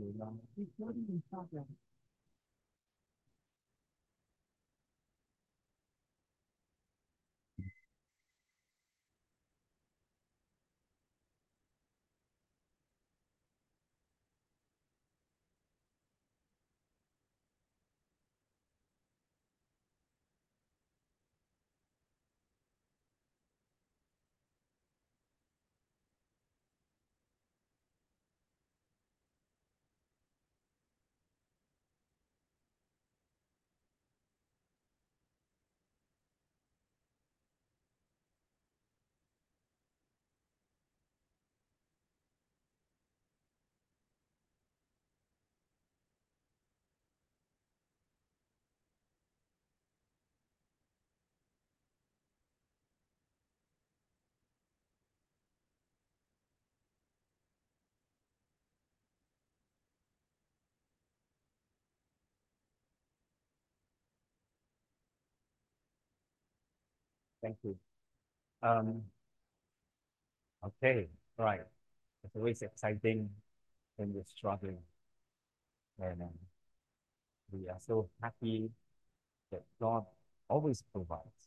Thank you. Um, okay, right. It's always exciting when we're struggling, and we are so happy that God always provides.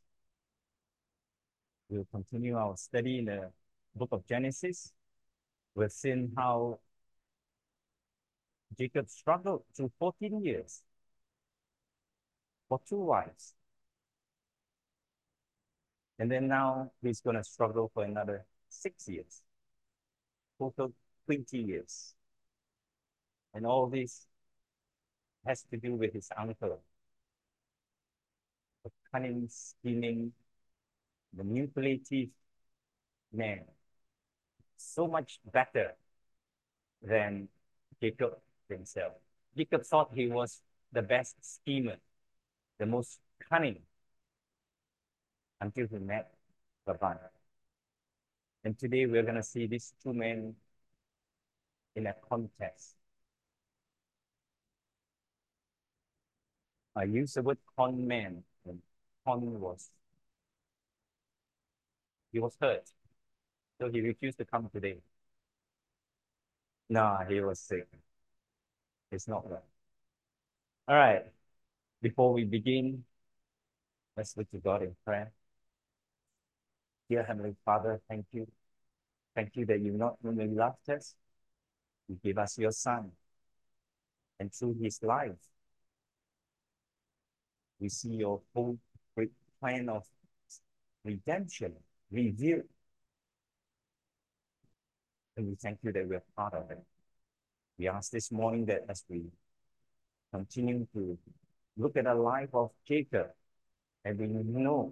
We'll continue our study in the book of Genesis. We've seen how Jacob struggled through 14 years for two wives. And then now he's going to struggle for another 6 years, total 20 years. And all this has to do with his uncle, the cunning, scheming, manipulative man, so much better than Jacob himself. Jacob thought he was the best schemer, the most cunning, until he met Laban. And today we're going to see these two men in a contest. I use the word con man, and con was, he was hurt, so he refused to come today. No, he was sick. It's not well. All right, before we begin, let's look to God in prayer. Dear Heavenly Father, thank you. Thank you that you not only loved us, you gave us your Son. And through his life, we see your whole great plan of redemption revealed. And we thank you that we're part of it. We ask this morning that as we continue to look at the life of Jacob, and we know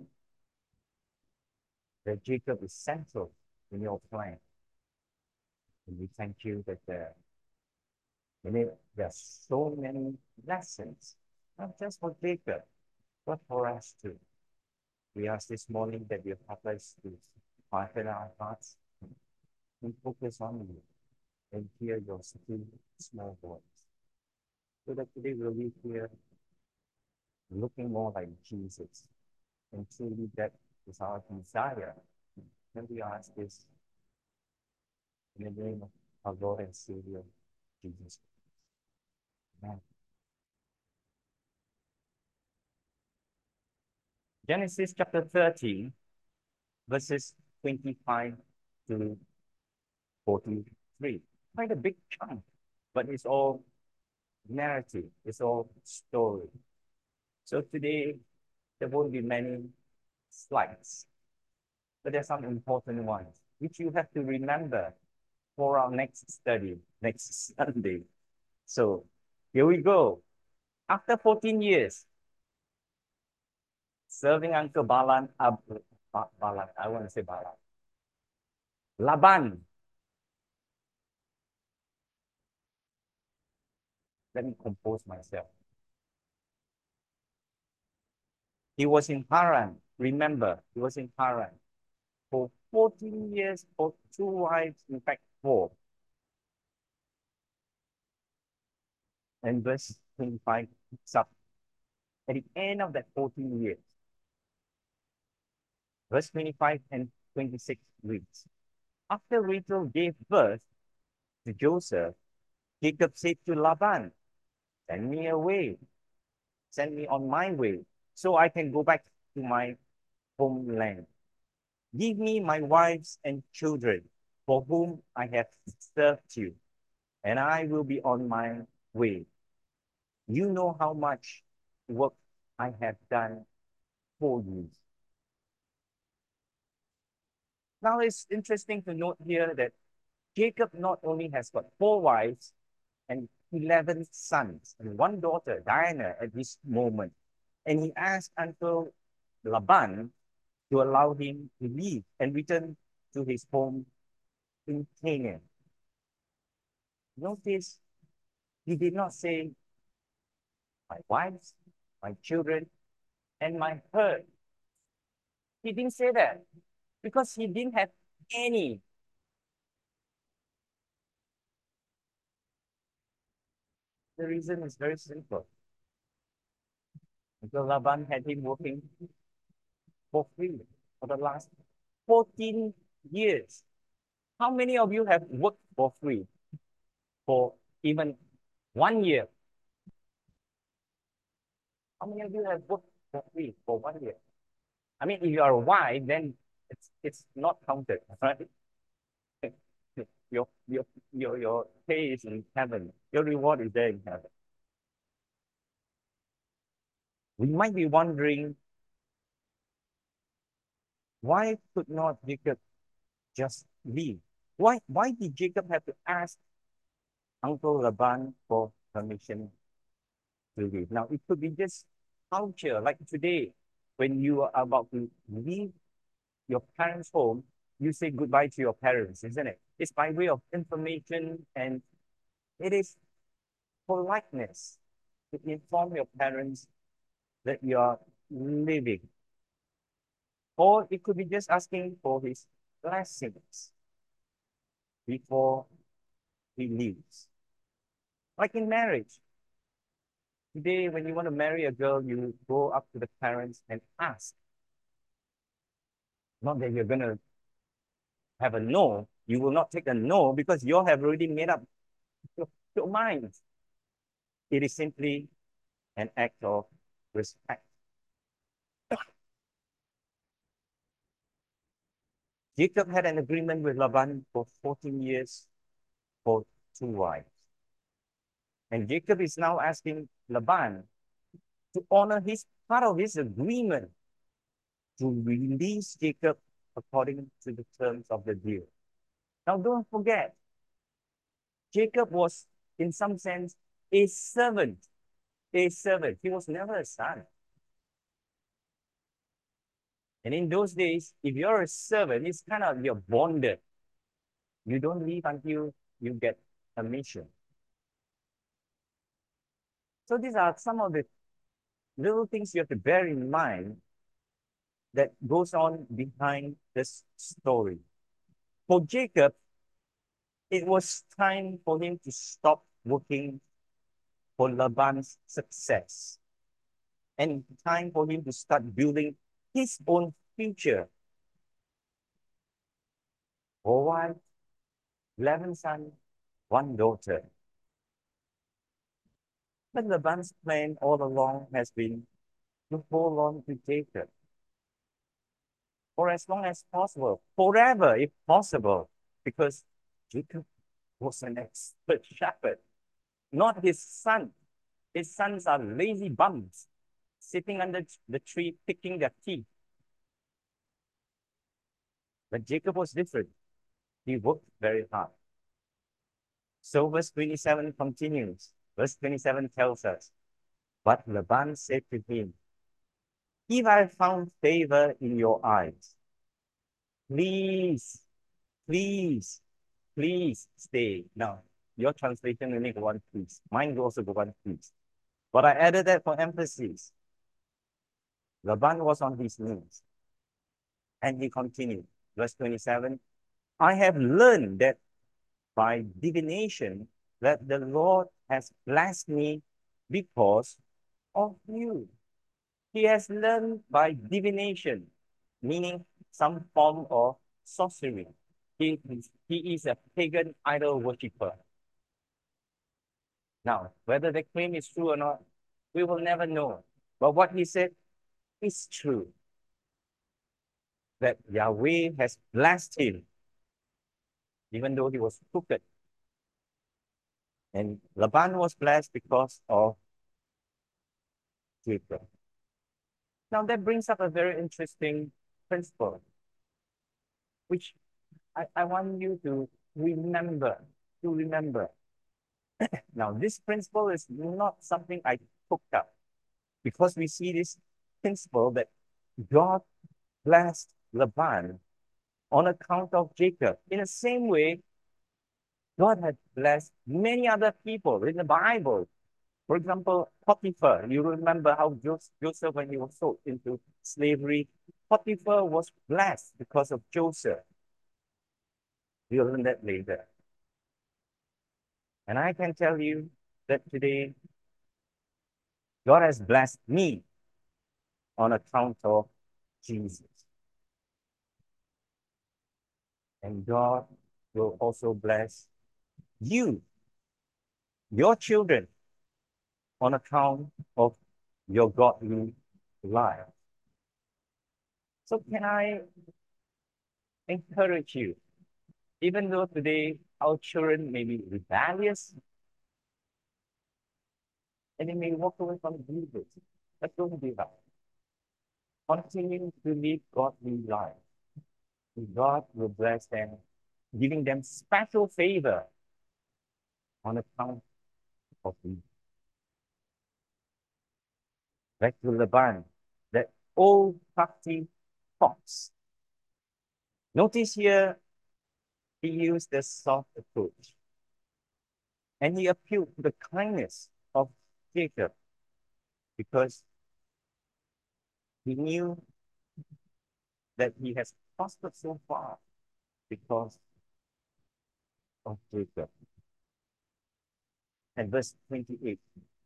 that Jacob is central in your plan. And we thank you that there are so many lessons, not just for Jacob, but for us too. We ask this morning that you help us to quieten our hearts and focus on you and hear your still small voice. So that today we'll be here looking more like Jesus. And truly that is our desire. And we ask this in the name of our Lord and Savior, Jesus. Amen. Genesis chapter 13, verses 25 to 43. Quite a big chunk, but it's all narrative, it's all story. So today, there won't be many slides, but there's some important ones, which you have to remember for our next study, next Sunday. So here we go. After 14 years, serving Uncle Balan, Balan, I want to say Balan. Laban. Let me compose myself. He was in Haran. Remember, he was in Haran for 14 years, for two wives, in fact, four. And verse 25 picks up at the end of that 14 years. Verse 25 and 26 reads, after Rachel gave birth to Joseph, Jacob said to Laban, send me away, send me on my way, so I can go back to my homeland. Give me my wives and children, for whom I have served you, and I will be on my way. You know how much work I have done for you. Now it's interesting to note here that Jacob not only has got 4 wives and 11 sons and one daughter, Diana, at this moment, and he asked Uncle Laban to allow him to leave and return to his home in Canaan. Notice he did not say, my wives, my children, and my herd. He didn't say that because he didn't have any. The reason is very simple. Uncle Laban had him working for free for the last 14 years. How many of you have worked for free for even 1 year? How many of you have worked for free for 1 year? I mean, if you are a wife, then it's not counted, right? Your your pay is in heaven. Your reward is there in heaven. We might be wondering, why could not Jacob just leave? Why did Jacob have to ask Uncle Laban for permission to leave? Now, it could be just culture, like today, when you are about to leave your parents' home, you say goodbye to your parents, isn't it? It's by way of information, and it is politeness to inform your parents that you are leaving. Or it could be just asking for his blessings before he leaves. Like in marriage, today, when you want to marry a girl, you go up to the parents and ask. Not that you're going to have a no. You will not take a no because you all have already made up your minds. It is simply an act of respect. Jacob had an agreement with Laban for 14 years for 2 wives. And Jacob is now asking Laban to honor his part of his agreement to release Jacob according to the terms of the deal. Now, don't forget, Jacob was, in some sense, a servant. A servant. He was never a son. And in those days, if you're a servant, it's kind of you're bonded. You don't leave until you get permission. So these are some of the little things you have to bear in mind that goes on behind this story. For Jacob, it was time for him to stop working for Laban's success and time for him to start building his own future. 4 wives, 11 sons, one daughter. But Laban's plan all along has been to hold on to Jacob for as long as possible, forever if possible, because Jacob was an expert shepherd, not his son. His sons are lazy bums sitting under the tree picking their teeth. But Jacob was different. He worked very hard. So verse 27 continues. Verse 27 tells us, but Laban said to him, if I found favor in your eyes, please, please, please stay. Now, your translation only go one please. Mine also go one please. But I added that for emphasis. Laban was on his knees. And he continued. Verse 27, I have learned that by divination that the Lord has blessed me because of you. He has learned by divination, meaning some form of sorcery. He is a pagan idol worshiper. Now, whether the claim is true or not, we will never know. But what he said is true, that Yahweh has blessed him, even though he was crooked. And Laban was blessed because of Jacob. Now, that brings up a very interesting principle, which I want you to remember, to remember. Now, this principle is not something I cooked up, because we see this principle that God blessed Laban on account of Jacob. In the same way, God had blessed many other people in the Bible. For example, Potiphar. You remember how Joseph, when he was sold into slavery, Potiphar was blessed because of Joseph. We'll learn that later. And I can tell you that today, God has blessed me on account of Jesus. And God will also bless you, your children, on account of your godly life. So can I encourage you, even though today our children may be rebellious and they may walk away from Jesus, but don't give up. Continue to live godly life. God will bless them, giving them special favor on account of you. Back to Laban, that old crafty fox. Notice here, he used the soft approach. And he appealed to the kindness of Jacob because he knew that he has prospered so far because of Jacob. And verse 28,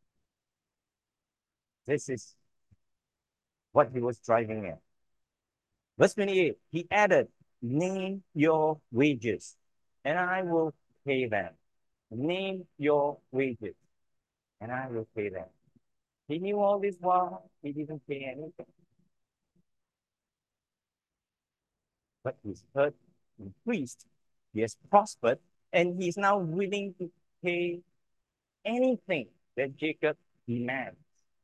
this is what he was driving at. Verse 28, he added, name your wages, and I will pay them. Name your wages, and I will pay them. He knew all this while he didn't pay anything. But his hurt increased, he has prospered, and he is now willing to pay anything that Jacob demands.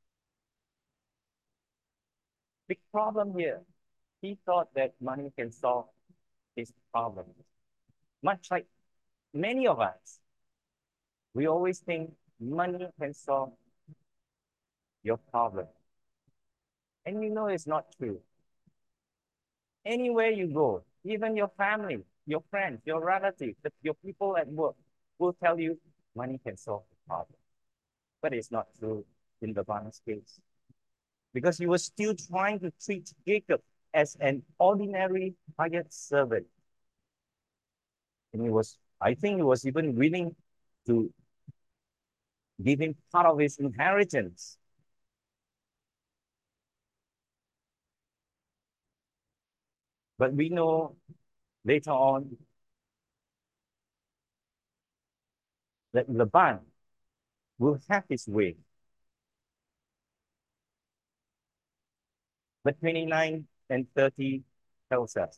Big problem here. He thought that money can solve his problems. Much like many of us, we always think money can solve your problem. And you know it's not true. Anywhere you go, even your family, your friends, your relatives, your people at work will tell you money can solve the problem. But it's not true in Laban's case. Because he was still trying to treat Jacob as an ordinary hired servant. And I think he was even willing to give him part of his inheritance. But we know later on that Laban will have his way. But 29 and 30 tells us,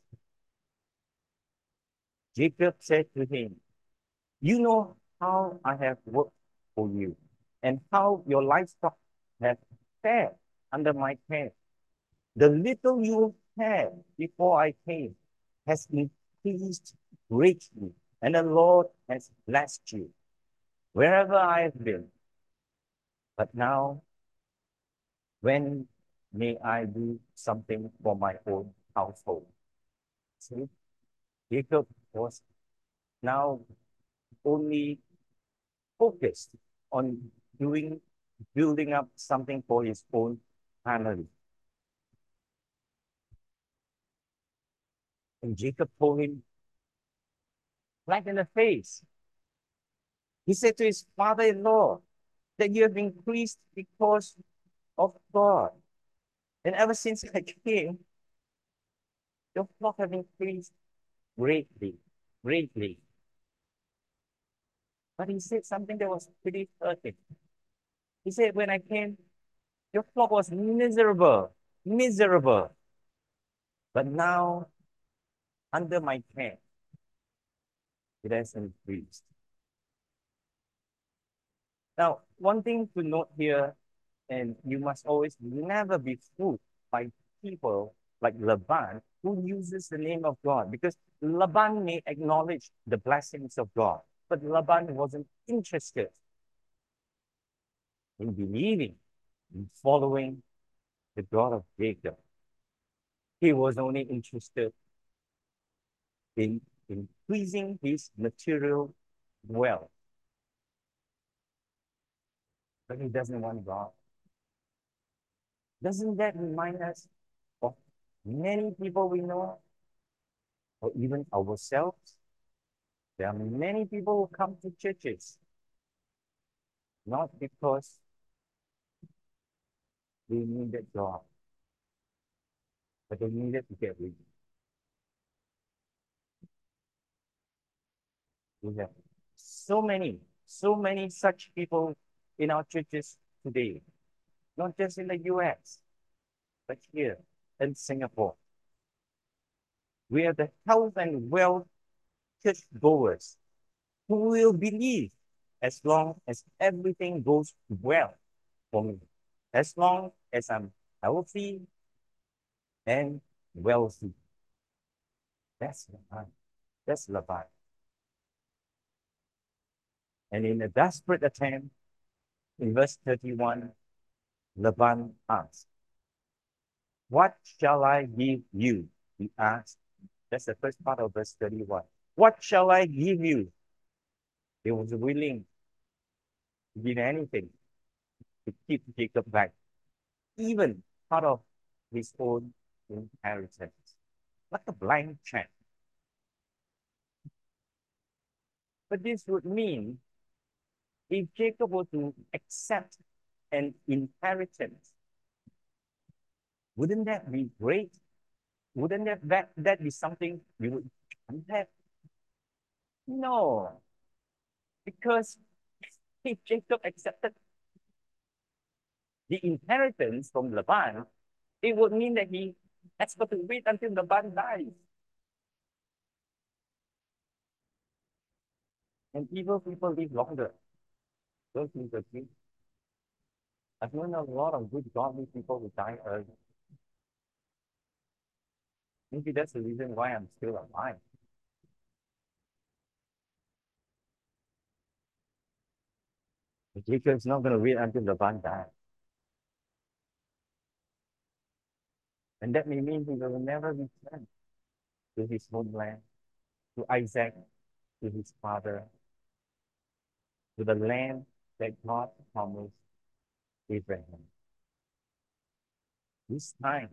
Jacob said to him, you know how I have worked for you, and how your livestock have fared under my care. The little you had before I came has increased greatly, and the Lord has blessed you wherever I have been. But now, when may I do something for my own household? See, Jacob was now only focused on building up something for his own family. And Jacob told him, right in the face, he said to his father-in-law that you have increased because of God. And ever since I came, your flock have increased greatly, greatly. But he said something that was pretty hurting. He said, when I came, your flock was miserable, miserable. But now, under my care, it has increased. Now, one thing to note here, and you must always never be fooled by people like Laban who uses the name of God, because Laban may acknowledge the blessings of God, but Laban wasn't interested in believing, in following the God of Jacob. He was only interested in increasing his material wealth, but he doesn't want God. Doesn't that remind us of many people we know, or even ourselves? There are many people who come to churches not because they needed God, but they needed to get rich. We have so many such people in our churches today, not just in the US, but here in Singapore. We have the health and wealth church goers who will believe as long as everything goes well for me, as long as I'm healthy and wealthy. That's Laban. That's Laban. And in a desperate attempt, in verse 31, Laban asked, "What shall I give you?" He asked. That's the first part of verse 31. What shall I give you? He was willing to give anything to keep Jacob back, even part of his own inheritance, like a blind check. But this would mean if Jacob were to accept an inheritance, wouldn't that be great? Wouldn't that be something we would have? No, because if Jacob accepted the inheritance from Laban, it would mean that he has got to wait until Laban dies. And evil people live longer. Don't you agree? I've known a lot of good godly people who die early. Maybe that's the reason why I'm still alive. Jacob's not going to wait until Laban dies. And that may mean he will never return to his homeland, to Isaac, to his father, to the land that God promised Abraham. This time,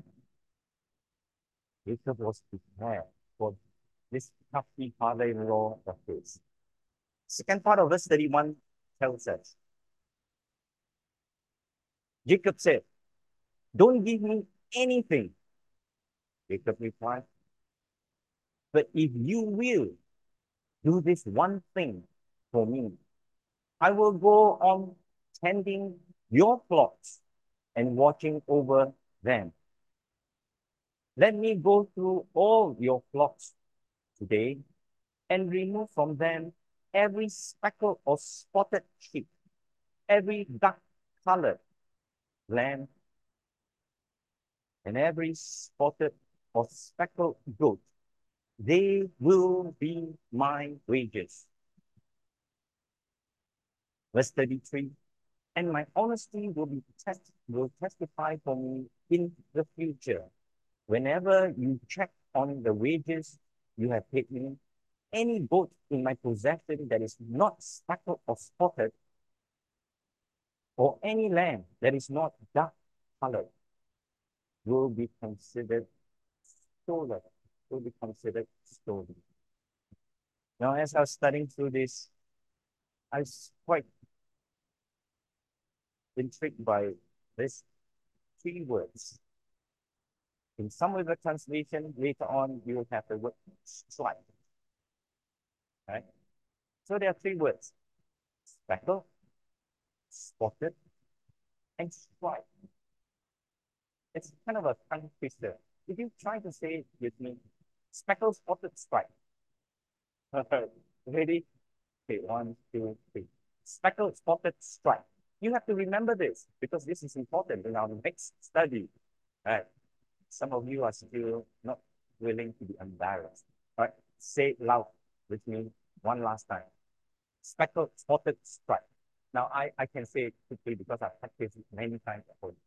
Jacob was prepared for this crafty father-in-law of his. Second part of verse 31 tells us, Jacob said, "Don't give me anything." Jacob replied, "But if you will do this one thing for me, I will go on tending your flocks and watching over them. Let me go through all your flocks today and remove from them every speckled or spotted sheep, every dark-colored lamb, and every spotted or speckled goat. They will be my wages." Verse 33, "And my honesty will testify for me in the future. Whenever you check on the wages you have paid me, any goat in my possession that is not speckled or spotted, or any lamb that is not dark colored, will be considered stolen." Will be considered stolen. Now, as I was studying through this, I was quite intrigued by these three words. In some of the translation, later on, you will have the word strike. Right? So there are three words. speckled, spotted, and striped. It's kind of a tongue twister. If you try to say it with me, speckled, spotted, striped. Ready? Okay, one, two, three. Speckled, spotted, striped. You have to remember this because this is important in our next study. Right? Some of you are still not willing to be embarrassed. All right? Say it loud with me one last time. Speckled, spotted, striped. Now, I can say it quickly because I've practiced it many times at home.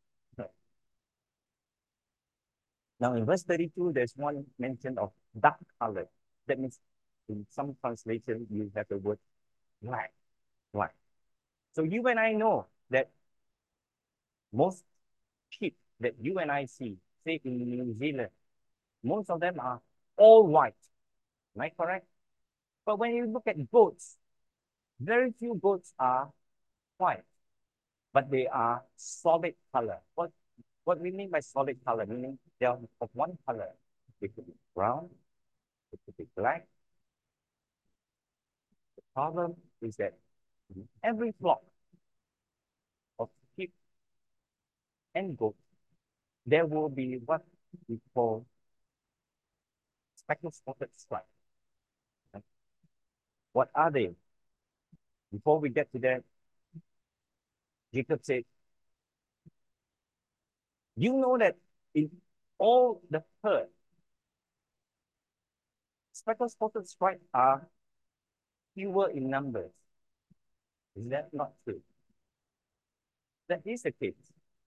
Now, in verse 32, there's one mention of dark color. That means in some translation, you have the word black. Black. So you and I know that most sheep that you and I see, say in New Zealand, most of them are all white. Am I correct? But when you look at goats, very few goats are white, but they are solid color. What we mean by solid color, meaning they are of one color. It could be brown, it could be black. The problem is that in every flock of sheep and goats, there will be what we call speckled spotted stripe. What are they? Before we get to that, Jacob said, you know that in all the herd, speckled spotted stripe are fewer in numbers. Is that not true? That is the case.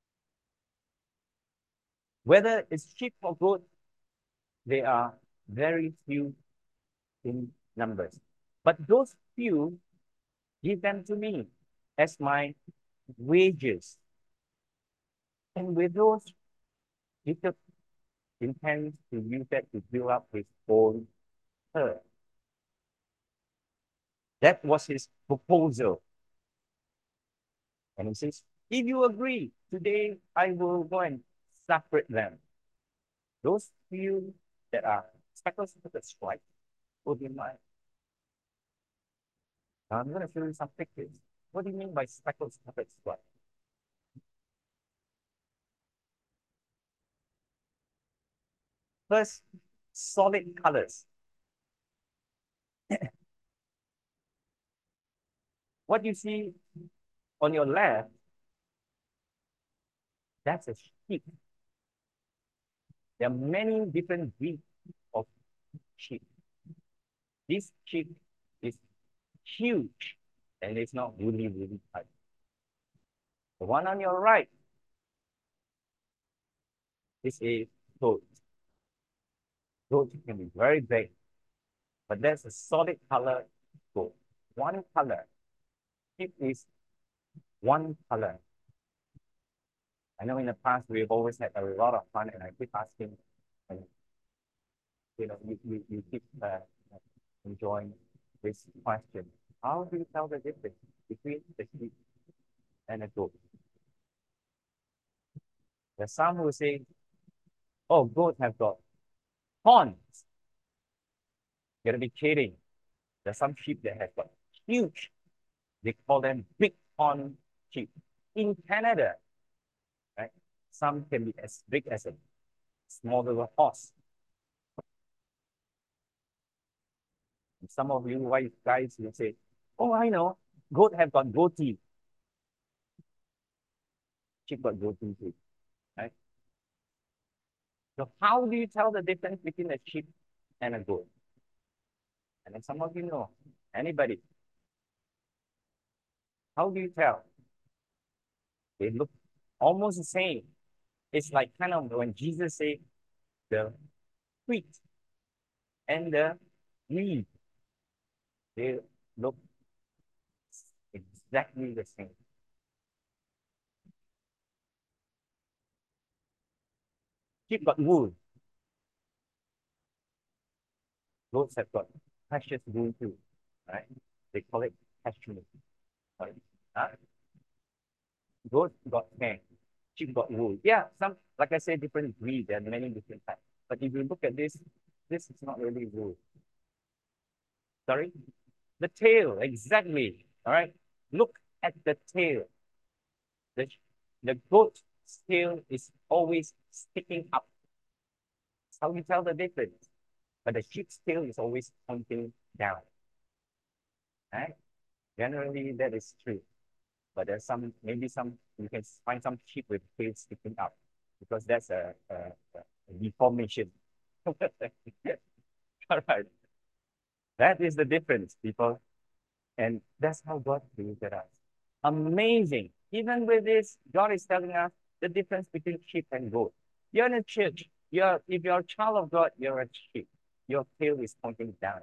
Whether it's sheep or goat, they are very few in numbers. But those few, give them to me as my wages. And with those, Jacob intends to use that to build up his own herd. That was his proposal. And he says, if you agree, today I will go and separate them. Those few that are speckled spotted stripe will be mine. Now I'm going to show you some pictures. What do you mean by speckled spotted stripe? First, solid colors. What you see on your left, that's a sheep. There are many different breeds of sheep. This sheep is huge and it's not really, really tight. The one on your right is a goat. Goat can be very big, but there's a solid color goat. One color. Sheep is one color. I know in the past we've always had a lot of fun, and I keep asking, and you keep enjoying this question. How do you tell the difference between the sheep and a goat? There's some who say, oh, goats have got horns. You gotta be kidding. There's some sheep that have got huge. They call them big horn sheep. In Canada, right? Some can be as big as a small little horse. And some of you white guys will say, oh, I know, goat have got goatee. Sheep got goatee too, right? So how do you tell the difference between a sheep and a goat? And then some of you know, anybody, how do you tell? They look almost the same. It's like kind of when Jesus said the wheat and the wheat, they look exactly the same. Sheep got wool. Goats have got precious wool too, right? They call it cashmere. Right? Huh? Goats got hair. Sheep got wool. Yeah, some, like I said, different breeds. There are many different types. But if you look at this is not really wool. Sorry? The tail, exactly. All right. Look at the tail. The, the goat's tail is always sticking up. That's how you tell the difference. But the sheep's tail is always pointing down. Right? Generally, that is true. But there's some, maybe some, you can find some sheep with tail sticking up because that's a deformation. All right. That is the difference, people. And that's how God created us. Amazing. Even with this, God is telling us the difference between sheep and goat. You're in a church. If you're a child of God, you're a sheep. Your tail is pointing down.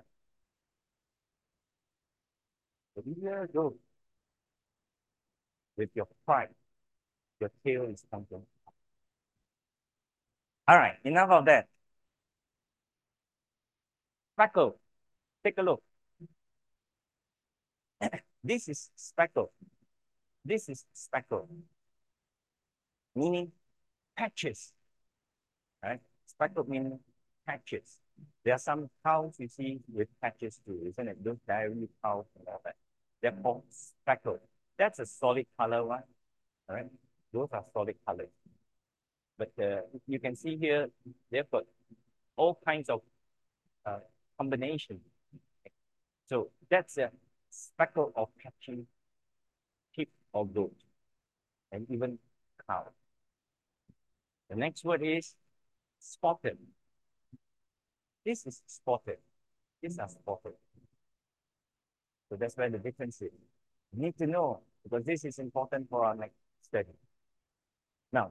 But if you're a goat, with your pride, your tail is pointing. All right, enough of that. Speckle. Take a look. This is speckle. This is speckle, meaning patches. Right? Speckled meaning patches. There are some cows you see with patches too, isn't it? Those dairy cows and all that. They're called speckled. That's a solid color one. All right? Those are solid colors. But you can see here, they've got all kinds of uh, combinations. So that's a speckle or patchy sheep or goat, and even cow. The next word is spotted. This is spotted. These are spotted. So that's where the difference is. You need to know because this is important for our next study. Now,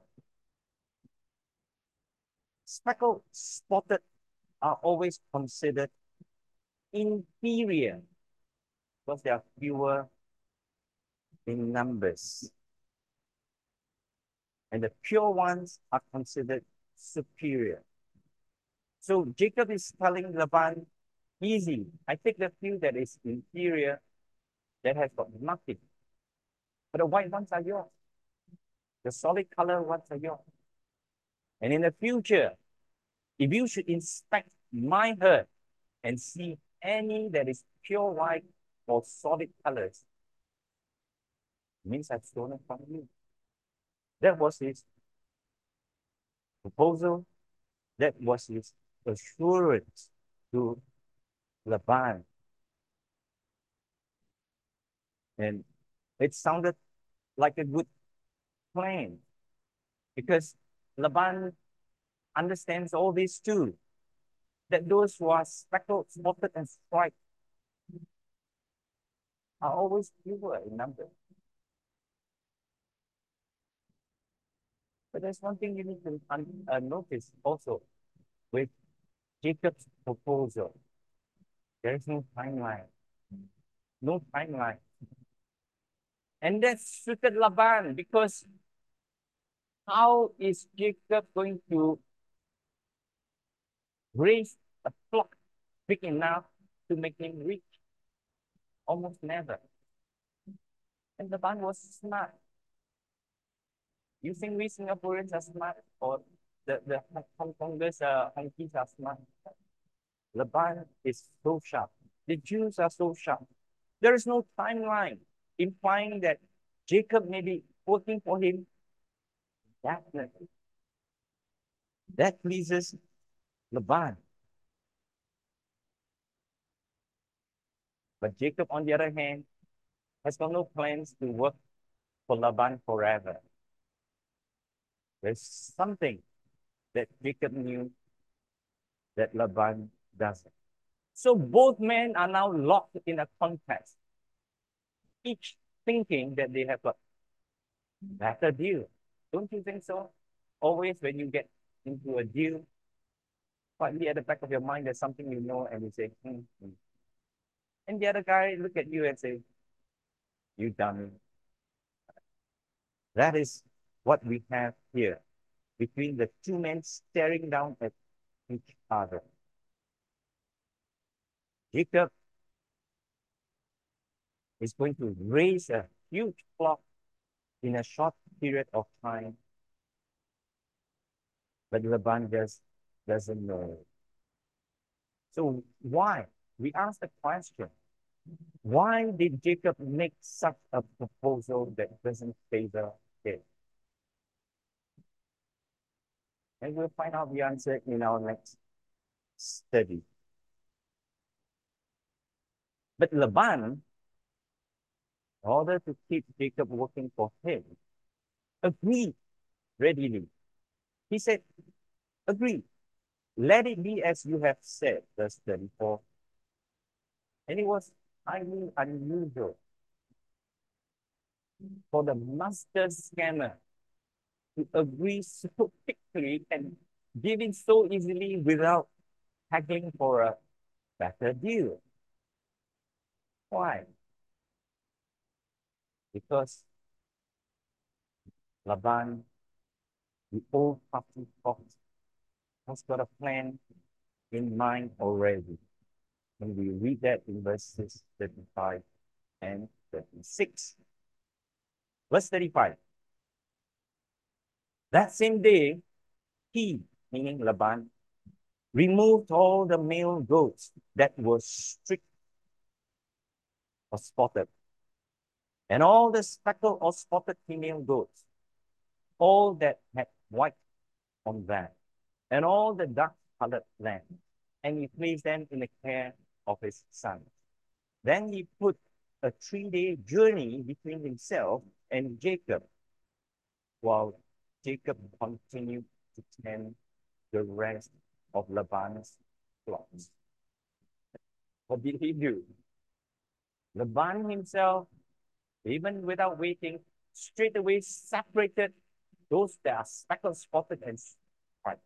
speckled, spotted are always considered inferior because they are fewer in numbers. And the pure ones are considered superior. So Jacob is telling Laban, easy, I take the few that is inferior, that has got nothing. But the white ones are yours. The solid color ones are yours. And in the future, if you should inspect my herd and see any that is pure white or solid colors, it means I've stolen from you. That was his proposal. That was his assurance to Laban. And it sounded like a good plan because Laban understands all this too. That those who are speckled, spotted, and striped are always fewer in number. But there's one thing you need to notice also with Jacob's proposal. There is no timeline. No timeline. And that suited Laban because how is Jacob going to raise a flock big enough to make him rich? Almost never. And Laban was smart. You think we Singaporeans are smart or the Hong Kongers, Hongkies are smart? Laban is so sharp. The Jews are so sharp. There is no timeline implying that Jacob may be working for him. Definitely. That pleases Laban. But Jacob, on the other hand, has got no plans to work for Laban forever. There's something that Jacob knew that Laban doesn't. So both men are now locked in a contest, each thinking that they have a better deal. Don't you think so? Always when you get into a deal, quietly at the back of your mind, there's something you know, and you say, And the other guy look at you and say, you dummy. That is what we have here between the two men staring down at each other. Jacob is going to raise a huge flock in a short period of time, but Laban just doesn't know. So why? We ask the question, Why did Jacob make such a proposal that doesn't favor him? And we'll find out the answer in our next study. But Laban, in order to keep Jacob working for him, agreed readily. He said, agree. Let it be as you have said, verse 34. And it was highly unusual for the master scammer to agree so quickly and give in so easily without haggling for a better deal. Why? Because Laban, the old party fox, has got a plan in mind already. And we read that in verses 35 and 36. Verse 35. That same day, he, meaning Laban, removed all the male goats that were streaked or spotted, and all the speckled or spotted female goats, all that had white on them, and all the dark-colored lambs, and he placed them in the care of his son. Then he put a 3-day journey between himself and Jacob, while Jacob continued to tend the rest of Laban's flocks. What did he do? Laban himself, even without waiting, straight away separated those that are speckled, spotted, and striped.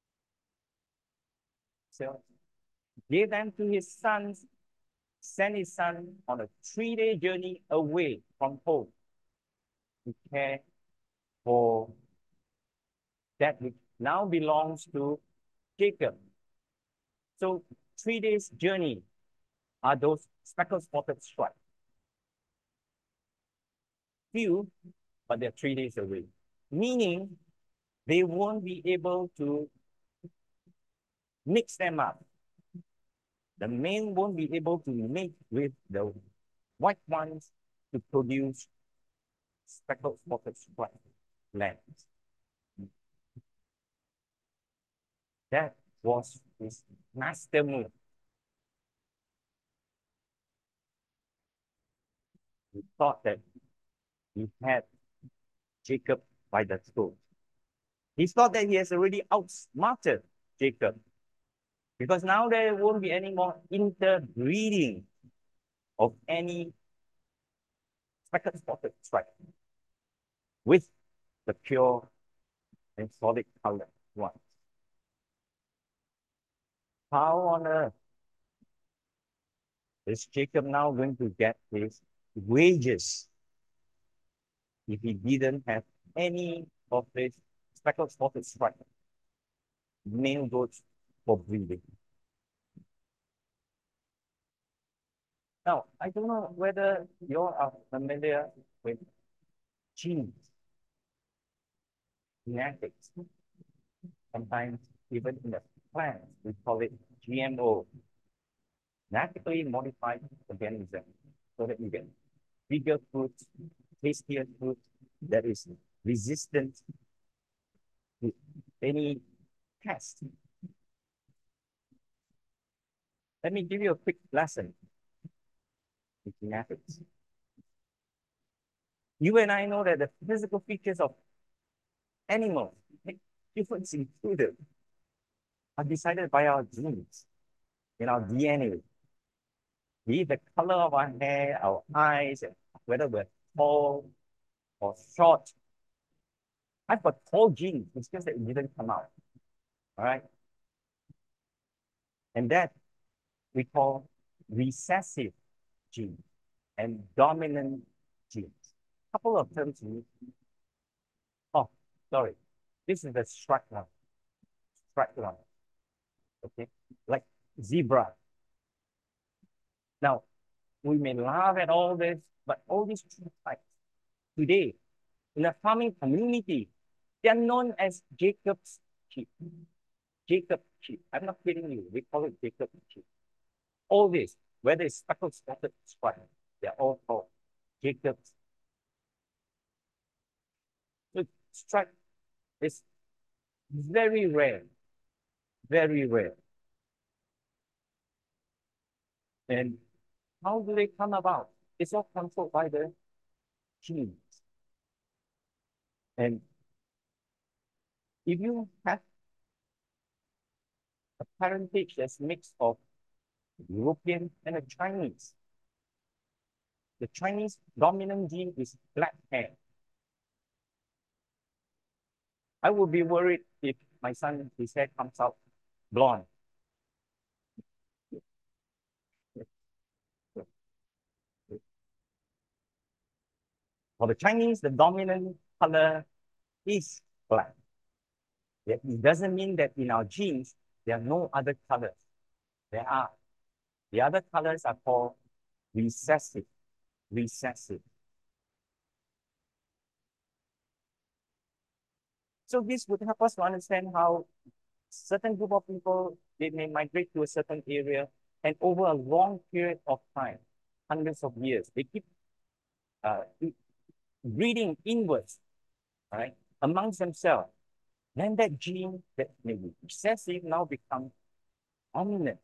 So gave them to his sons, sent his son on a 3-day journey away from home to care for that which now belongs to Jacob. So 3 days journey are those speckled, spotted, striped. Few, but they're 3 days away. Meaning they won't be able to mix them up. The male won't be able to mate with the white ones to produce speckled, spotted, striped lambs. That was his master move. He thought that he had Jacob by the throat. He thought that he has already outsmarted Jacob, because now there won't be any more interbreeding of any speckled, spotted, striped with the pure and solid colored ones. How on earth is Jacob now going to get his wages if he didn't have any of his speckled, spotted, striped male goats for breeding? Now, I don't know whether you are familiar with genes, genetics. Sometimes even in the plants, we call it GMO, genetically modified organism, so that you get bigger fruits, tastier fruit that is resistant to any pest. Let me give you a quick lesson in genetics. You and I know that the physical features of animals, humans included, are decided by our genes, in our DNA. Be it the color of our hair, our eyes, and whether we're tall or short. I've got tall genes, it's just that it didn't come out. All right. And that we call recessive genes and dominant genes. Couple of terms. Oh, sorry. This is the striped one. Striped one. Okay. Like zebra. Now, we may laugh at all this, but all these two types today in the farming community, they are known as Jacob's sheep. Jacob sheep. I'm not kidding you. We call it Jacob sheep. All this. whether it's speckled spotted stripe, they're all called Jacob's. So stripe is very rare, very rare. And how do they come about? It's all controlled by the genes. And if you have a parentage that's mix of European and a Chinese, the Chinese dominant gene is black hair. I would be worried if my son, his hair comes out blonde. For the Chinese, the dominant color is black. It doesn't mean that in our genes, there are no other colors. There are. The other colors are called recessive. Recessive. So this would help us to understand how certain group of people, they may migrate to a certain area, and over a long period of time, hundreds of years, they keep breeding inwards, right, amongst themselves. Then that gene that may be recessive now becomes dominant.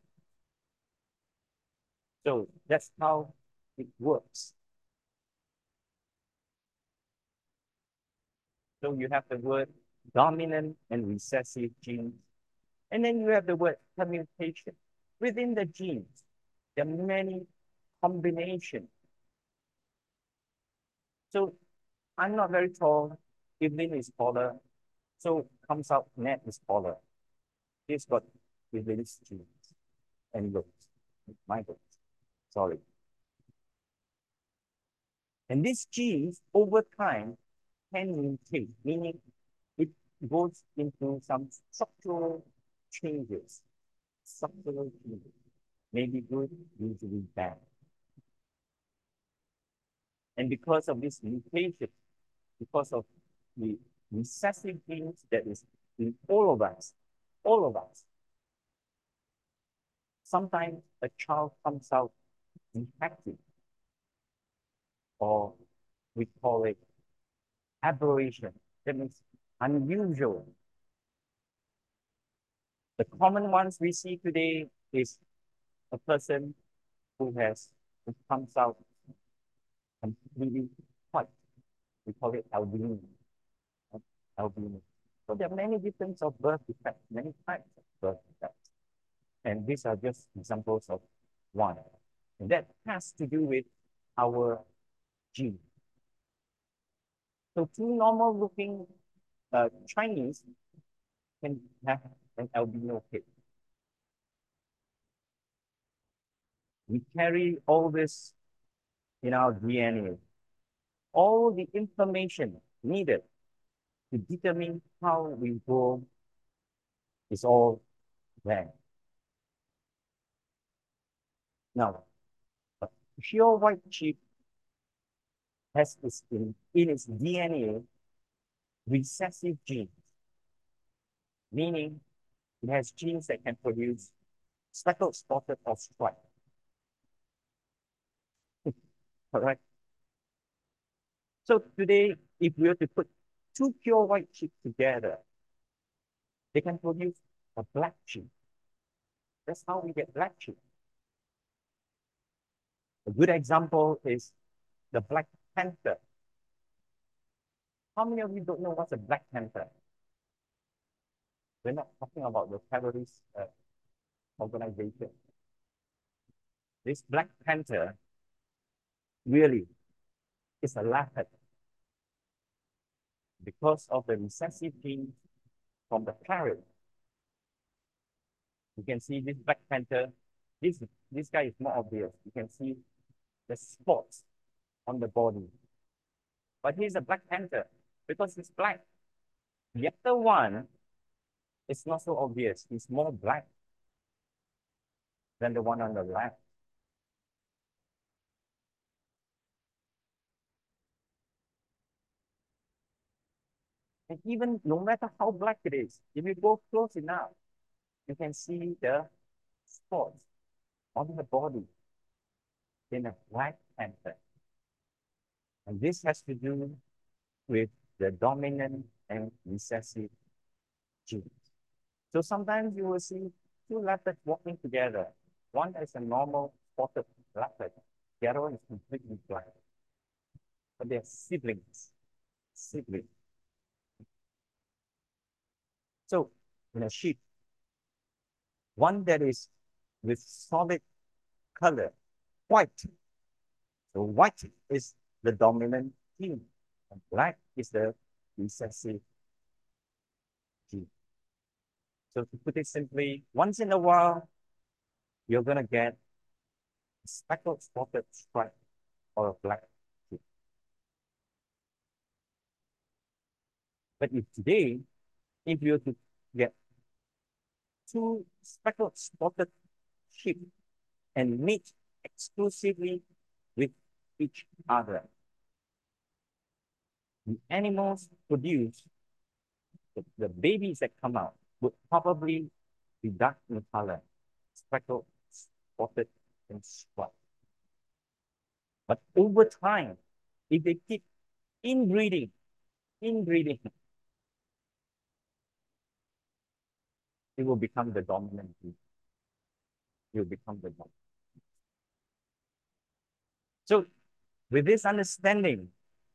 So that's how it works. So you have the word dominant and recessive genes. And then you have the word permutation. Within the genes, there are many combinations. So I'm not very tall. Evelyn is taller. So comes out Ned is taller. He's got Evelyn's genes and looks. My looks. Sorry. And these genes over time can mutate, meaning it goes into some structural changes. Structural changes. Maybe good, usually bad. And because of this mutation, because of the recessive genes that is in all of us, sometimes a child comes out defective, or we call it aberration. That means unusual. The common ones we see today is a person who comes out completely white. We call it albino. Albino. So there are many different of birth defects, many types of birth defects. And these are just examples of one. And that has to do with our gene. So two normal looking Chinese can have an albino kid. We carry all this in our DNA. All the information needed to determine how we grow is all there. Now, a pure white sheep has in its DNA recessive genes, meaning it has genes that can produce speckled, spotted, or striped. All right. So today, if we were to put two pure white sheep together, they can produce a black sheep. That's how we get black sheep. A good example is the Black Panther. How many of you don't know what's a Black Panther? We're not talking about the terrorist organization. This Black Panther really is a leopard because of the recessive gene from the parent. You can see this Black Panther. This guy is more obvious. You can see the spots on the body. But he's a Black Panther because he's black. The other one is not so obvious. He's more black than the one on the left. And even no matter how black it is, if you go close enough, you can see the spots on the body. in a black panther. And this has to do with the dominant and recessive genes. So sometimes you will see two leopards walking together. One is a normal spotted leopard, the other one is completely black. But they're siblings. Siblings. So in a sheep, one that is with solid color, white. So white is the dominant gene, and black is the recessive gene. So to put it simply, once in a while, you're going to get a speckled spotted stripe or a black sheep. But if today, if you were to get two speckled spotted sheep and mate exclusively with each other, the animals produce, the babies that come out would probably be dark in color, speckled, spotted, and striped. But over time, if they keep inbreeding, it will become the dominant breed. It will become the dominant. So with this understanding,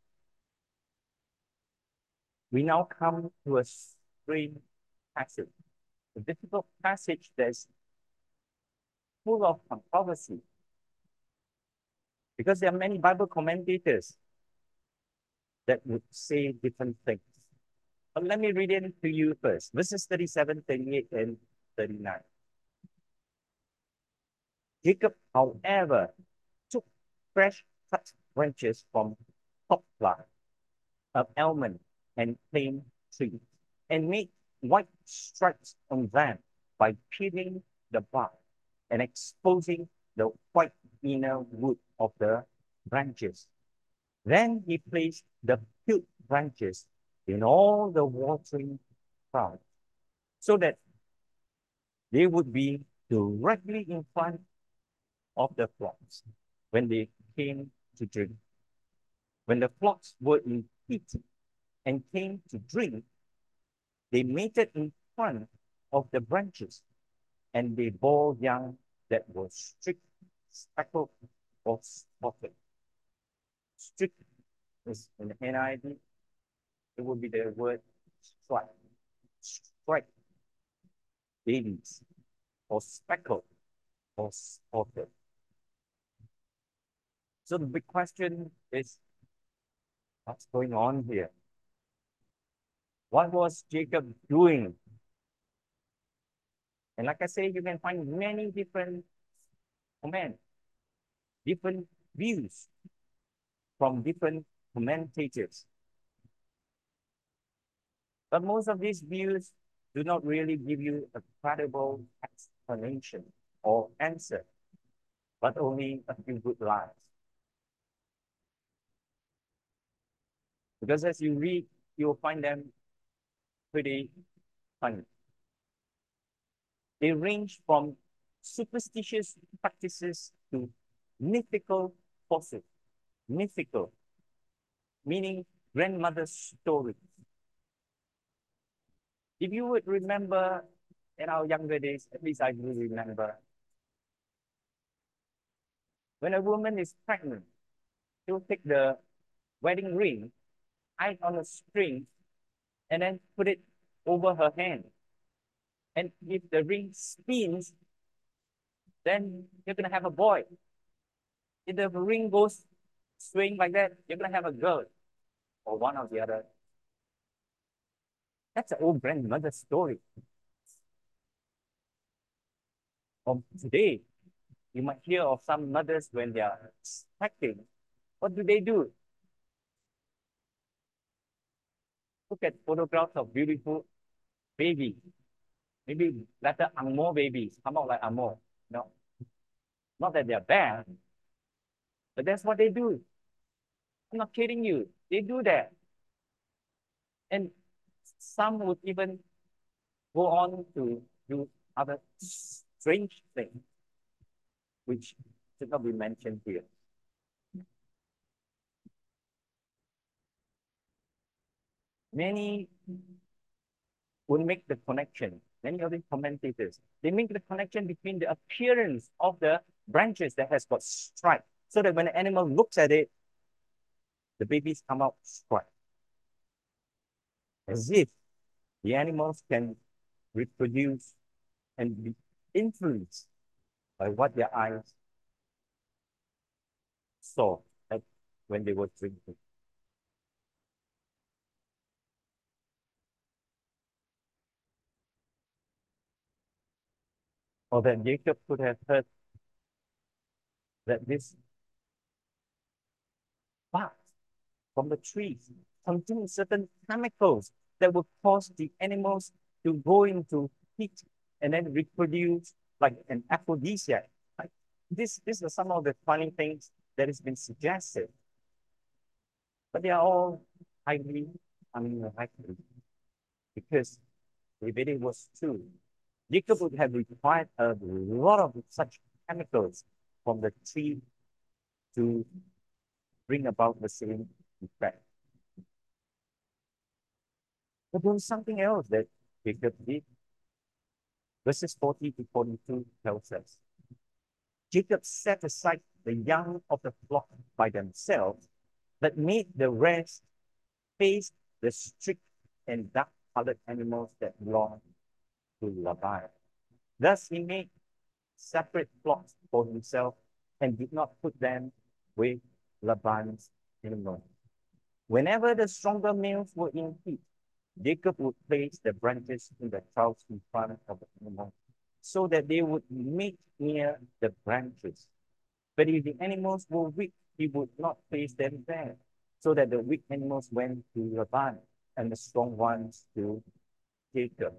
we now come to a strange passage, a difficult passage that's full of controversy. Because there are many Bible commentators that would say different things. But let me read it to you first. Verses 37, 38, and 39. Jacob, however, took fresh cut branches from poplar, of almond, and plane tree, and made white stripes on them by peeling the bark and exposing the white inner wood of the branches. Then he placed the peeled branches in all the watering troughs, so that they would be directly in front of the flocks when they came to drink. When the flocks were in heat and came to drink, they mated in front of the branches, and they bore young that were streaked, speckled, or spotted. Streaked is in the NIV, it would be the word stripe. Stripe babies, or speckled, or spotted. So the big question is, what's going on here? What was Jacob doing? And like I say, you can find many different comments, different views from different commentators. But most of these views do not really give you a credible explanation or answer, but only a few good lines. Because as you read, you'll find them pretty funny. They range from superstitious practices to mythical forces. Mythical, meaning grandmother's stories. If you would remember in our younger days, at least I do remember, when a woman is pregnant, she'll take the wedding ring, tie it on a string, and then put it over her hand. And if the ring spins, then you're going to have a boy. If the ring goes swing like that, you're going to have a girl, or one or the other. That's an old grandmother story. From today, you might hear of some mothers when they are expecting. What do? Look at photographs of beautiful babies. Maybe better Angmo babies come out like Angmo. No, not that they're bad, but that's what they do. I'm not kidding you. They do that. And some would even go on to do other strange things, which should not be mentioned here. Many will make the connection. Many of the commentators, they make the connection between the appearance of the branches that has got stripe, so that when the animal looks at it, the babies come out striped, as if the animals can reproduce and be influenced by what their eyes saw at, when they were drinking. Or that Jacob could have heard that this bark from the trees contain certain chemicals that will cause the animals to go into heat and then reproduce like an aphrodisiac. Like these are some of the funny things that has been suggested, but they are all highly unlikely because if it was true, Jacob would have required a lot of such chemicals from the tree to bring about the same effect. But there was something else that Jacob did. Verses 40 to 42 tells us Jacob set aside the young of the flock by themselves, but made the rest face the strict and dark colored animals that belonged to Laban. Thus he made separate flocks for himself and did not put them with Laban's animals. Whenever the stronger males were in heat, Jacob would place the branches in the troughs in front of the animals so that they would meet near the branches. But if the animals were weak, he would not place them there, so that the weak animals went to Laban and the strong ones to Jacob.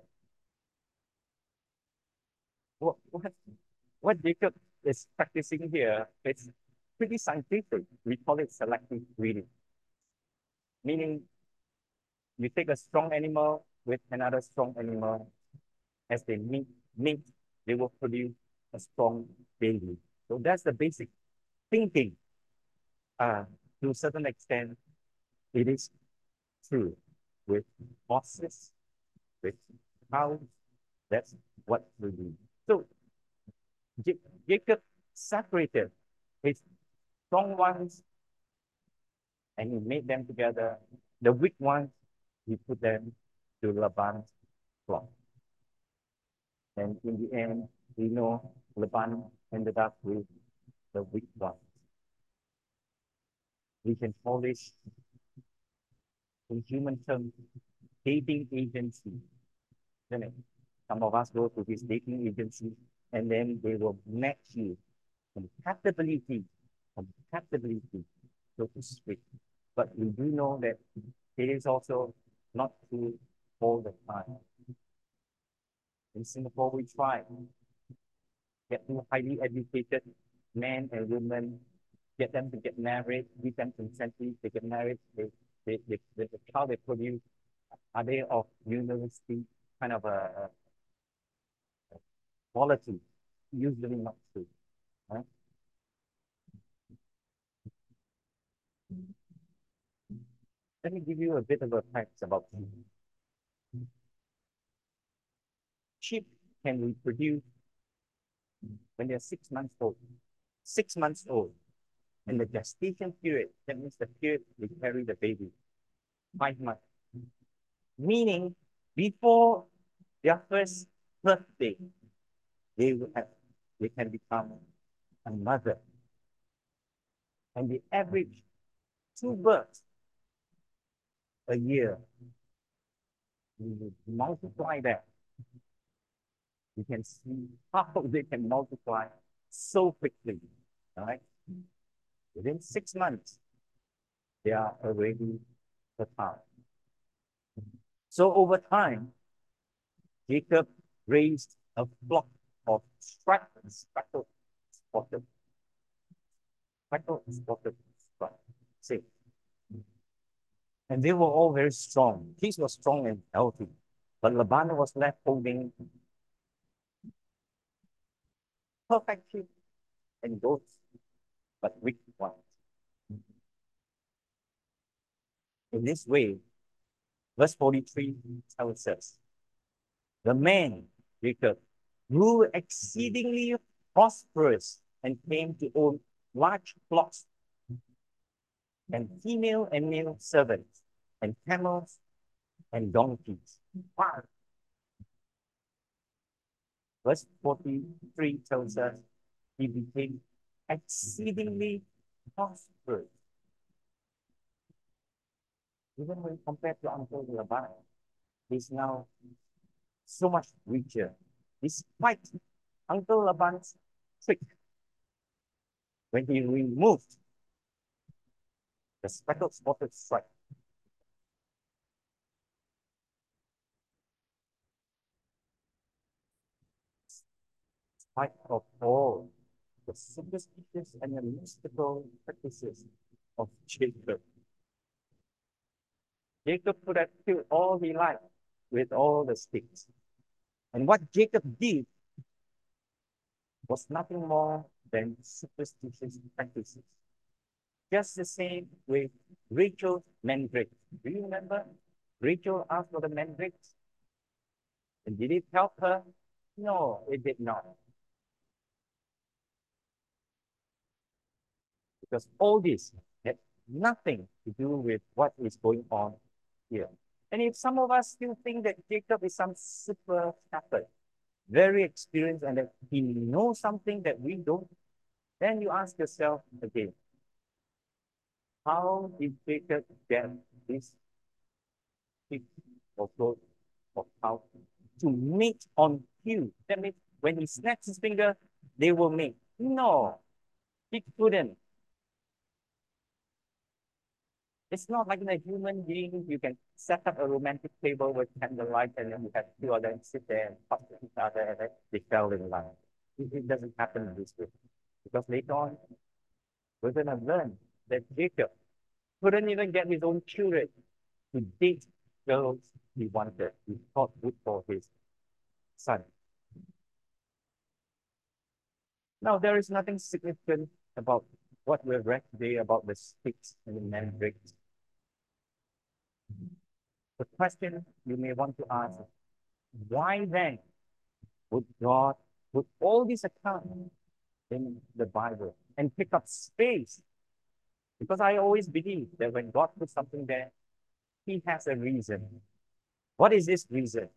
What, what, what Jacob is practicing here is pretty scientific. We call it selective breeding, meaning you take a strong animal with another strong animal. As they meet, they will produce a strong baby. So that's the basic thinking. To a certain extent, it is true with horses, with cows. That's what we do. So Jacob separated his strong ones and he made them together. The weak ones, he put them to Laban's flock. And in the end, we know Laban ended up with the weak ones. We can call this, in human terms, dating agency. Isn't it? Some of us go to this dating agency and then they will match you compatibility, compatibility, so to speak. But we do know that it is also not true all the time. In Singapore, we try get two highly educated men and women, get them to get married, give them incentives, they get married, the child they produce, are they of university kind of a quality? Usually not true. Right? Let me give you a bit of a facts about sheep can reproduce when they're 6 months old. 6 months old. And the gestation period, that means the period they carry the baby, 5 months. Meaning, before their first birthday, they will have, they can become a mother. And the average 2 births a year. You multiply that, you can see how they can multiply so quickly. All right? Within 6 months, they are already a child. So over time, Jacob raised a flock of speckled, spotted, say. And they were all very strong. These were strong and healthy. But Laban was left holding perfect sheep and goats but wicked ones. In this way, verse 43 tells us, the man, Jacob, grew exceedingly prosperous and came to own large flocks and female and male servants and camels and donkeys. Wow. Verse 43 tells us he became exceedingly prosperous. Even when compared to Uncle Laban, he's now so much richer. Despite Uncle Laban's trick, when he removed the speckled spotted stripe, despite of all the superstitious and the mystical practices of Jacob, Jacob could have killed all he liked with all the sticks. And what Jacob did was nothing more than superstitious practices. Just the same with Rachel's mandrake. Do you remember? Rachel asked for the mandrakes. And did it help her? No, it did not. Because all this had nothing to do with what is going on here. And if some of us still think that Jacob is some super shepherd, very experienced, and that he knows something that we don't, then you ask yourself again, how did Jacob get this sheep or goat or cow to mate on cue? That means when he snaps his finger, they will mate. No, he couldn't. It's not like in a human being, you can set up a romantic table with candlelight and then you have two of them sit there and talk to each other and then they fell in love. It doesn't happen this way. Because later on, we're going to learn that Jacob couldn't even get his own children to date girls he wanted, he thought good for his son. Now, there is nothing significant about what we've read today about the sticks and the mandrakes. The question you may want to ask is, why then would God put all these accounts in the Bible and pick up space? Because I always believe that when God puts something there, he has a reason. What is this reason?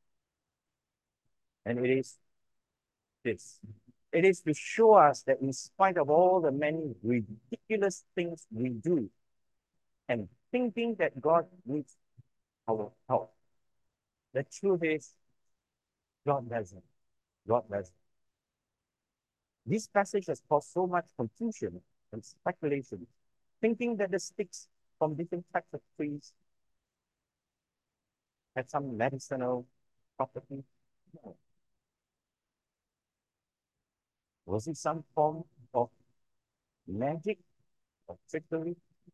And it is this. It is to show us that in spite of all the many ridiculous things we do and thinking that God needs our help, the truth is God doesn't. God doesn't. This passage has caused so much confusion and speculation, thinking that the sticks from different types of trees had some medicinal property. No. Was it some form of magic or trickery?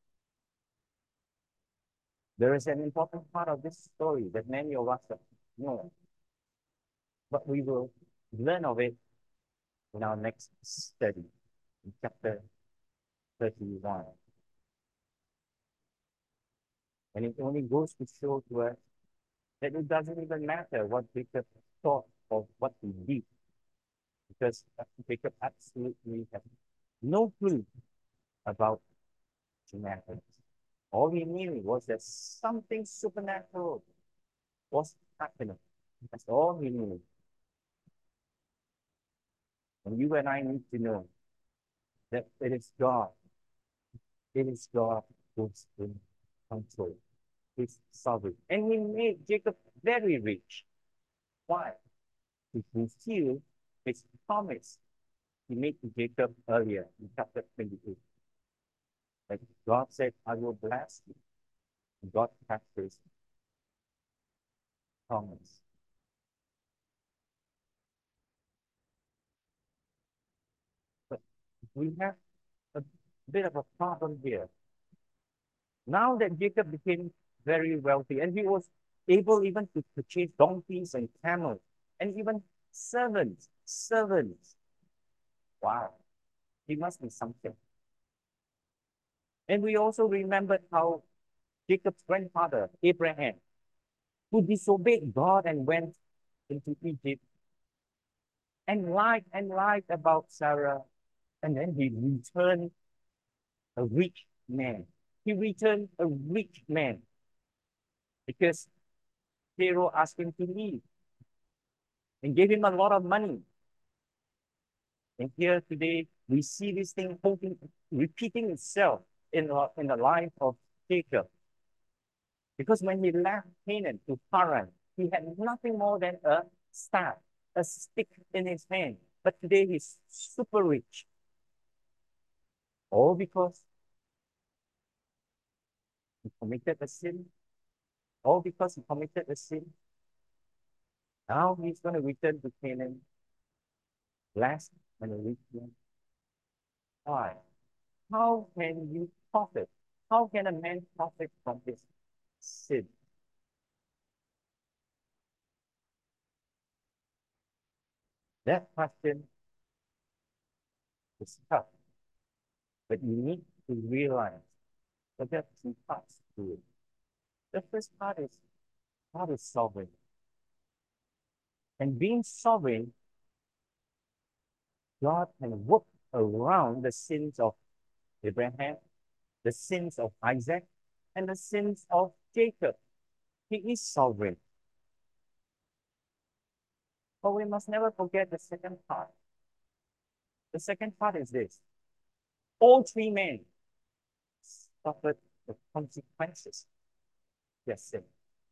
There is an important part of this story that many of us know, but we will learn of it in our next study, in chapter 31. And it only goes to show to us that it doesn't even matter what Jacob thought of what he did, because Jacob absolutely had no clue about genetics. All he knew was that something supernatural was happening. That's all he knew. And you and I need to know that it is God. It is God who's in control. He's sovereign. And he made Jacob very rich. Why? To fulfill his promise he made to Jacob earlier in chapter 28. Like God said, I will bless you. God kept his promise. But we have a bit of a problem here. Now that Jacob became very wealthy and he was able even to purchase donkeys and camels and even servants. Wow, he must be something. And we also remembered how Jacob's grandfather, Abraham, who disobeyed God and went into Egypt and lied about Sarah, and then he returned a rich man. He returned a rich man because Pharaoh asked him to leave and gave him a lot of money. And here today, we see this thing repeating itself in the life of Jacob. Because when he left Canaan to Haran, he had nothing more than a staff, a stick in his hand. But today he's super rich. All because he committed a sin. All because he committed a sin. Now he's going to return to Canaan, blessed and a rich man. Why? How can you profit? How can a man profit from his sin? That question is tough, but you need to realize that there are two parts to it. The first part is God is sovereign. And being sovereign, God can work around the sins of Abraham, the sins of Isaac, and the sins of Jacob. He is sovereign. But we must never forget the second part. The second part is this. All three men suffered the consequences of their sin.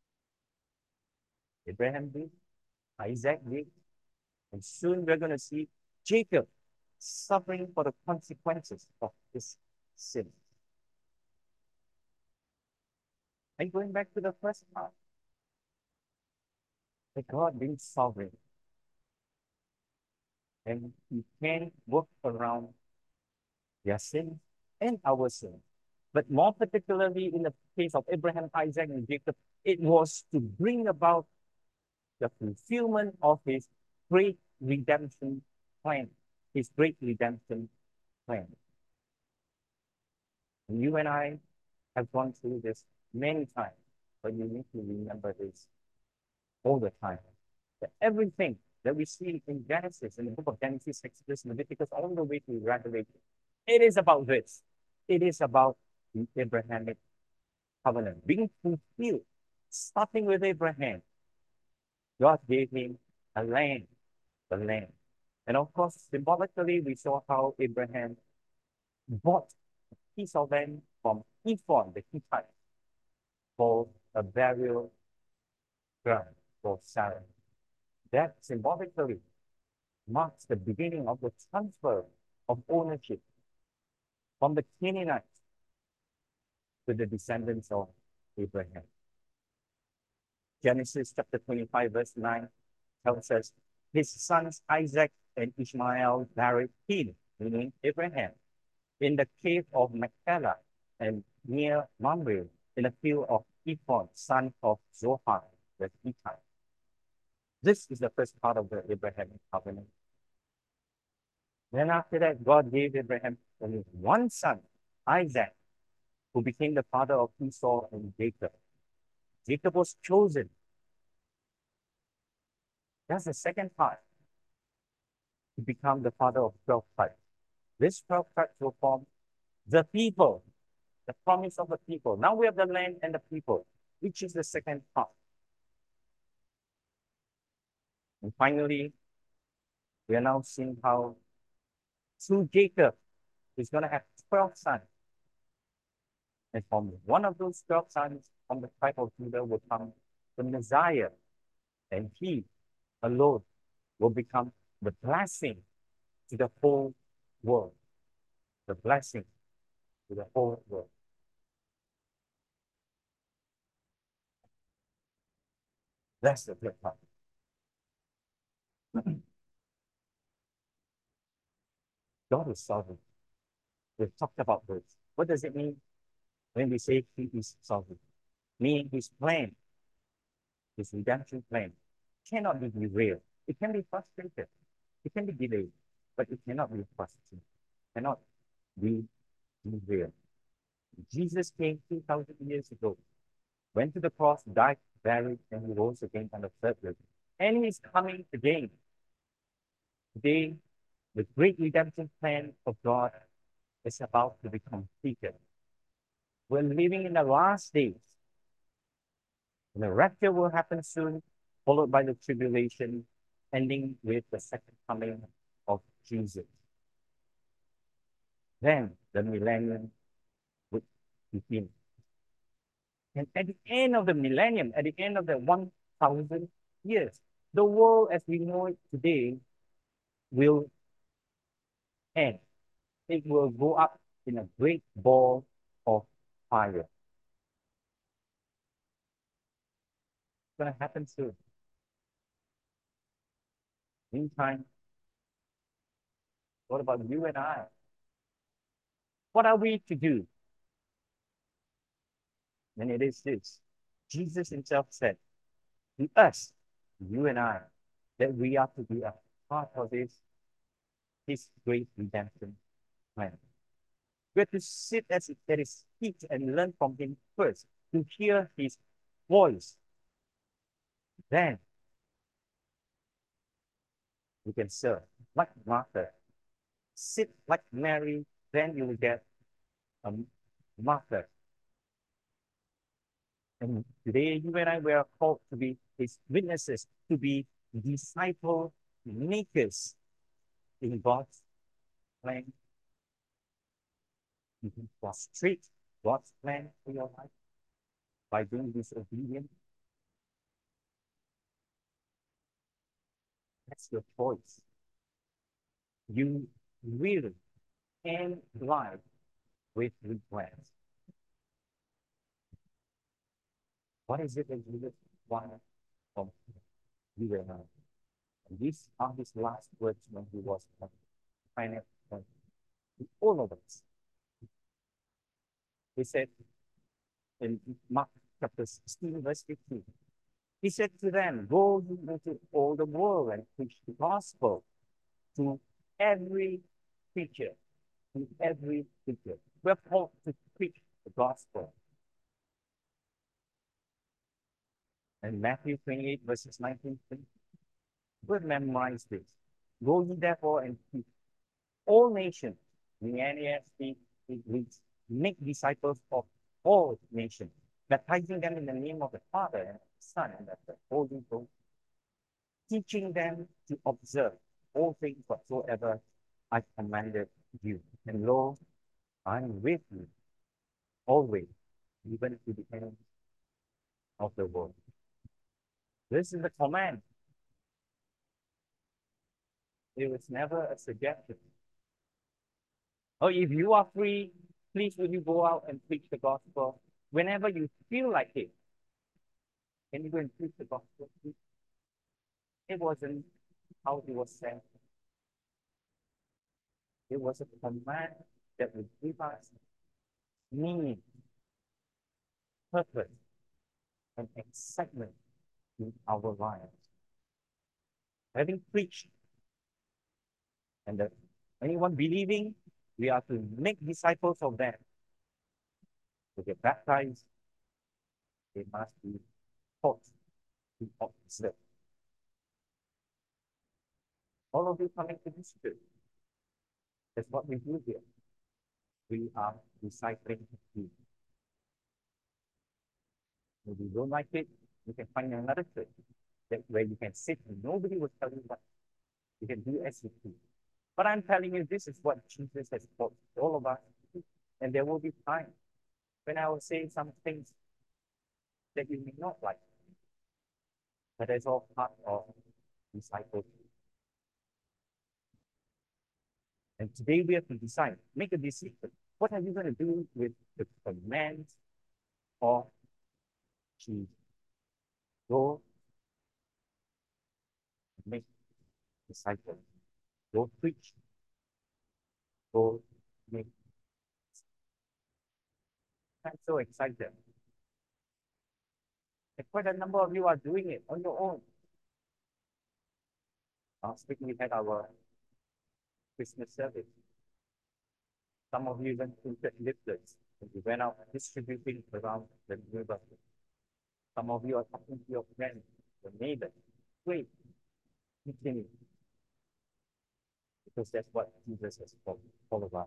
Abraham did, Isaac did, and soon we're going to see Jacob suffering for the consequences of his sin. And going back to the first part, that God being sovereign and He can work around their sin and our sin. But more particularly in the case of Abraham, Isaac, and Jacob, it was to bring about the fulfillment of His great redemption plan. His great redemption plan. And you and I have gone through this many times, but you need to remember this all the time. That everything that we see in Genesis, in the book of Genesis, Exodus, Leviticus, all the way to Revelation, it is about this. It is about the Abrahamic covenant being fulfilled, starting with Abraham. God gave him a land, the land. And of course, symbolically, we saw how Abraham bought a piece of land from Ephron, the Hittite, for a burial ground for Sarah. That symbolically marks the beginning of the transfer of ownership from the Canaanites to the descendants of Abraham. Genesis chapter 25, verse 9 tells us his sons Isaac and Ishmael buried him, meaning Abraham, in the cave of Machpelah and near Mamre, in the field of Ephron, son of Zohar, the Hittite. This is the first part of the Abrahamic covenant. Then after that, God gave Abraham only one son, Isaac, who became the father of Esau and Jacob. Jacob was chosen. That's the second part, to become the father of 12 tribes. This 12 tribes will form the people, the promise of the people. Now we have the land and the people, which is the second part. And finally, we are now seeing how through Jacob, he's going to have 12 sons. And from one of those 12 sons, from the tribe of Judah, will come the Messiah. And he alone will become the blessing to the whole world. The blessing to the whole world. That's the third part. God is sovereign. We've talked about this. What does it mean when we say He is sovereign? Meaning His plan, His redemption plan, cannot be derailed. It can be frustrated. It can be delayed, but it cannot be frustrated. Cannot be derailed. Jesus came 2,000 years ago, went to the cross, died, buried, and he rose again on the third day. And he is coming again. Today, the great redemption plan of God is about to be completed. We're living in the last days. And the rapture will happen soon, followed by the tribulation, ending with the second coming of Jesus. Then the millennium would begin. And at the end of the millennium, at the end of the 1,000 years, the world as we know it today will end. It will go up in a great ball of fire. It's going to happen soon. Meantime, what about you and I? What are we to do? And it is this. Jesus himself said to us, you and I, that we are to be a part of his great redemption plan. We have to sit at his feet and learn from him first, to hear his voice. Then you can serve like Martha. Sit like Mary, then you will get a Martha. And today, you and I, we are called to be his witnesses, to be disciple makers in God's plan. You can frustrate God's plan for your life by being disobedient. That's your choice. You will end life with regrets. What is it that Jesus wanted from you and I? And these are his last words when he was on planet Earth to all of us. He said in Mark chapter 16, verse 15, he said to them, go into all the world and preach the gospel to every creature, to every creature. We're called to preach the gospel. And Matthew 28, verses 19, we'll memorize this. Go ye therefore and teach all nations. The NASB, it reads, make disciples of all nations, baptizing them in the name of the Father and the Son and of the Holy Ghost, teaching them to observe all things whatsoever I commanded you. And lo, I'm with you always, even to the end of the world. This is the command. It was never a suggestion. Oh, if you are free, please will you go out and preach the gospel whenever you feel like it. Can you go and preach the gospel? It wasn't how it was said. It was a command that would give us meaning, purpose, and excitement in our lives. Having preached, and that anyone believing, we are to make disciples of them. To get baptized, they must be taught to observe. All of you coming to this church, that's what we do here. We are discipling you. If you don't like it, you can find another church where you can sit and nobody will tell you what. You can do as you please. But I'm telling you, this is what Jesus has taught all of us. And there will be times when I will say some things that you may not like. But that's all part of discipleship. And today we have to decide, make a decision. What are you going to do with the commands of Jesus? Go make disciples. Go preach. Go make. I'm so excited. And quite a number of you are doing it on your own. Last week we had our Christmas service. Some of you even printed leaflets We went out distributing around the neighborhood. Some of you are talking to your friends, your neighbors. Wait, continue. Because that's what Jesus has called all of us.